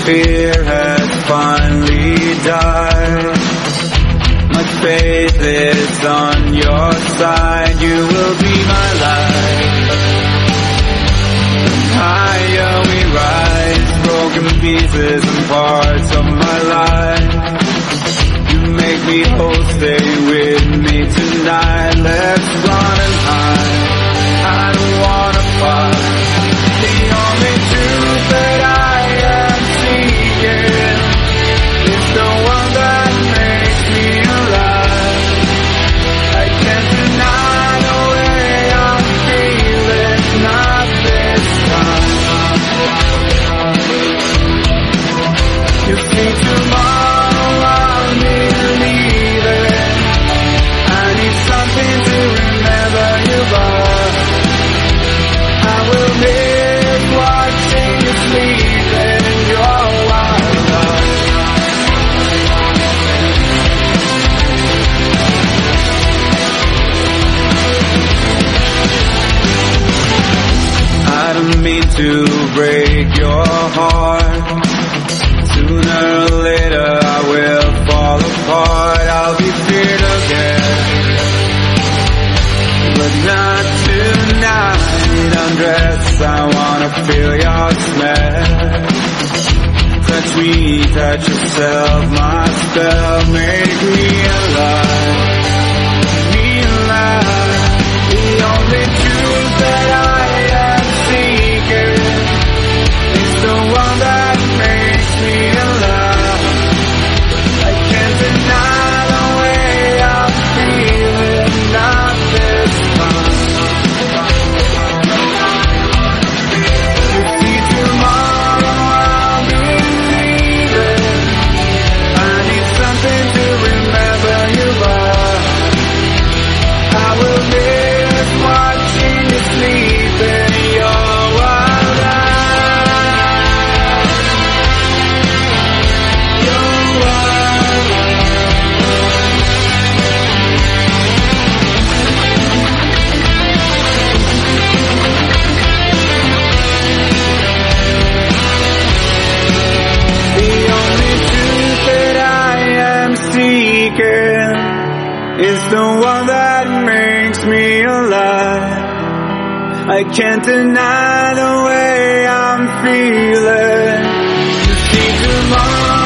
fear has finally died. My faith is on your side. You will be my light. Higher we rise, broken pieces and parts of my life. You make me whole, stay with me tonight. Let's run and hide, I don't wanna fight. The only truth that I am seeking is the one that makes me alive. I can't deny the way I'm feeling, not this time. You see, tomorrow I'll be leaving. I need something to remember you by. I will miss watching you sleep in your wild eyes. I don't mean to break your heart. Sooner or later I will fall apart. I'll be feared again, but not tonight. Undress, I wanna feel your smell. Touch me, touch yourself, my spell. Make me alive, me alive. The only truth that I am seeking is the one that makes me alive. I can't deny the way I'm feeling, not this time. You see, tomorrow I'll be leaving. I need something to remember you by. I will miss watching you sleep in your wild eyes. Your wild The only truth that I am seeking is the one that makes me alive. I can't deny the way I'm feeling. You see, tomorrow